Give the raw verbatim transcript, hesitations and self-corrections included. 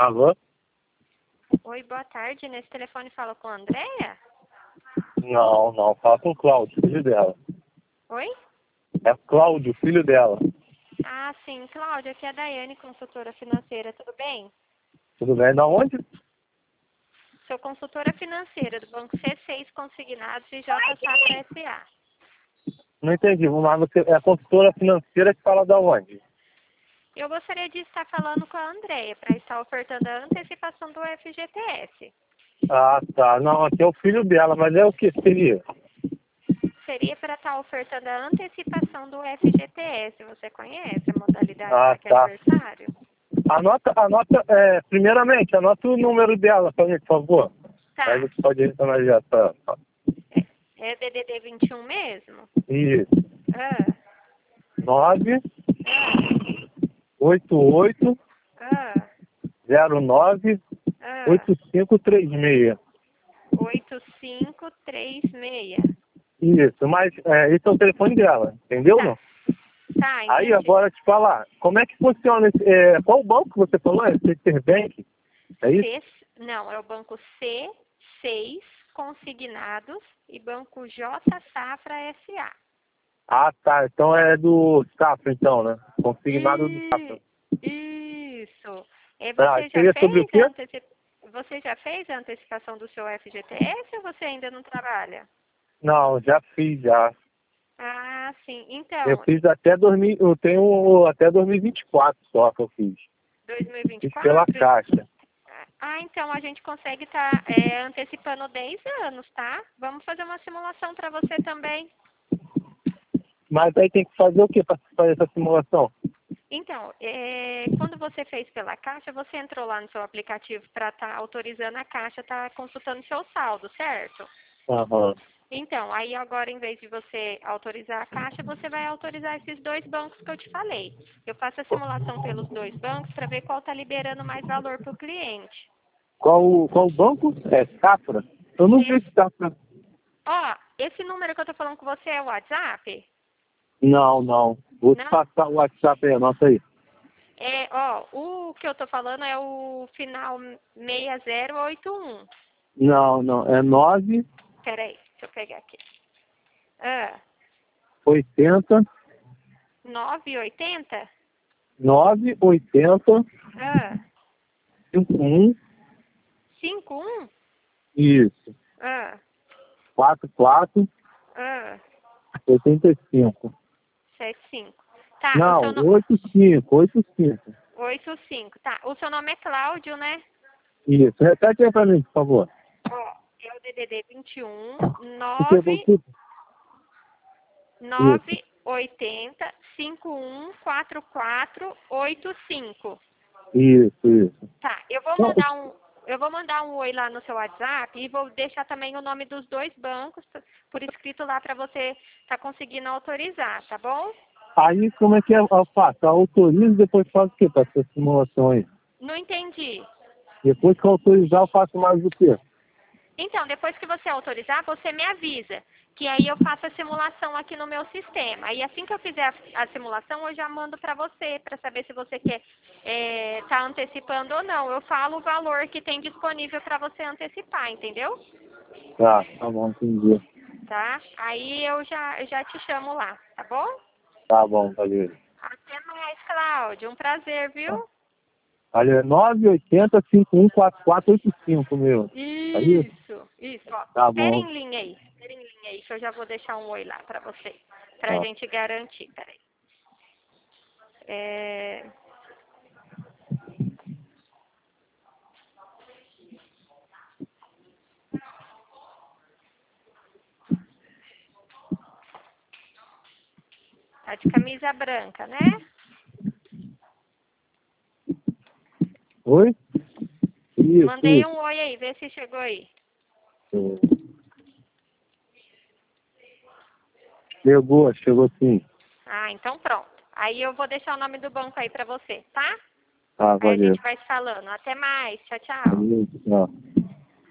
Alô? Oi, boa tarde. Nesse telefone fala com a Andréia? Não, não. Fala com o Cláudio, filho dela. Oi? É Cláudio, filho dela. Ah, sim. Cláudia, aqui é a Daiane, consultora financeira. Tudo bem? Tudo bem? Da onde? Sou consultora financeira do Banco C seis Consignados e J Safra S A. Não entendi. Vamos lá, você é a consultora financeira que fala da onde? Eu gostaria de estar falando com a Andréia para estar ofertando a antecipação do F G T S. Ah, tá. Não, aqui é o filho dela, mas é o que seria? Seria para estar ofertando a antecipação do F G T S. Você conhece a modalidade Ah, saque tá. aniversário? Anota, anota, é, primeiramente, anota o número dela pra mim, por favor. Aí Tá. você pode retornar já, tá? É, é D D D vinte e um mesmo? Isso. Ah, nove ah, oito oito ah, zero nove ah. oito cinco três seis. oito cinco três seis. Isso, mas é, esse é o telefone dela, entendeu ou Tá, não? tá, Aí entendi. agora te falar, como é que funciona esse, é, qual banco que você falou? É Citibank? É isso? C, não, é o banco C seis Consignados e banco J Safra S A. Ah, tá. Então é do Safra, então, né? Consignado do Safra. E, isso. E Ah, você já seria sobre o fez quê? a anteci... você já fez a antecipação do seu F G T S ou você ainda não trabalha? Não, já fiz, já. Ah, sim. Eu Então, fiz até dois mil, eu tenho até dois mil e vinte e quatro só que eu fiz. Fiz pela dois mil e vinte e quatro? Caixa. Ah, então a gente consegue estar antecipando dez anos, tá? Vamos fazer uma simulação para você também. Mas aí tem que fazer o que para fazer essa simulação? Então, é, quando você fez pela Caixa, você entrou lá no seu aplicativo para estar autorizando a Caixa, tá consultando seu saldo, certo? Aham. Então, aí agora, em vez de você autorizar a Caixa, você vai autorizar esses dois bancos que eu te falei. Eu faço a simulação pelos dois bancos para ver qual está liberando mais valor para o cliente. Qual, qual banco? É Safra? Eu não vi esse Safra. Ó, esse número que eu tô falando com você é o WhatsApp? Não, não. Vou te Não? passar o WhatsApp aí, anota aí. É, ó, o que eu tô falando é o final seis zero oito um. Não, não. É nove Peraí, deixa eu pegar aqui. Ah, oitenta nove oitenta? nove oitenta Ah, cinquenta e um. cinco um? Isso. Ah, quarenta e quatro ah, oitenta e cinco. sete cinco. Tá, o Não, seu nome... oitenta e cinco, oitenta e cinco. oito cinco, tá. O seu nome é Cláudio, né? Isso. Repete aí pra mim, por favor. Ó, é o D D D vinte e um, O que? O nove que? Isso. nove oitenta cinco um quatro quatro oito cinco. Isso, isso. Tá, eu vou Não, mandar um, eu vou mandar um oi lá no seu WhatsApp e vou deixar também o nome dos dois bancos por escrito lá para você tá conseguindo autorizar, tá bom? aí como é que eu eu faço? Eu autorizo e depois faço o quê para essa simulação aí? Não entendi. Depois que eu autorizar, eu faço mais o quê? Então, depois que você autorizar, você me avisa, que aí eu faço a simulação aqui no meu sistema. E assim que eu fizer a, a simulação, eu já mando para você, para saber se você quer é, tá antecipando ou não. Eu falo o valor que tem disponível para você antecipar, entendeu? Tá, tá bom, entendi. Tá? Aí eu já, eu já te chamo lá, tá bom? Tá bom, valeu. Até mais, Cláudio. Um prazer, viu? Tá. Valeu, é nove oitenta cinco um quatro quatro oito cinco, meu. É isso? Isso, isso. Ó, Tá espera bom. em linha aí. Espera em linha aí que eu já vou deixar um oi lá pra você. Pra Tá. gente garantir. Peraí. É... Tá de camisa branca, né? Oi? Isso, Mandei isso. um oi aí, vê se chegou aí. Chegou, chegou sim. Ah, então pronto. Aí eu vou deixar o nome do banco aí pra você, tá? Tá, Aí a valeu. gente vai se falando. Até mais. Tchau, tchau. Valeu, tchau.